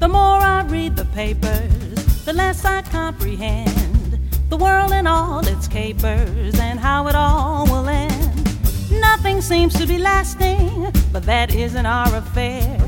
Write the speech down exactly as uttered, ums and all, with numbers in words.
The more I read the papers, the less I comprehend the world and all its capers and how it all will end. Nothing seems to be lasting, but that isn't our affair.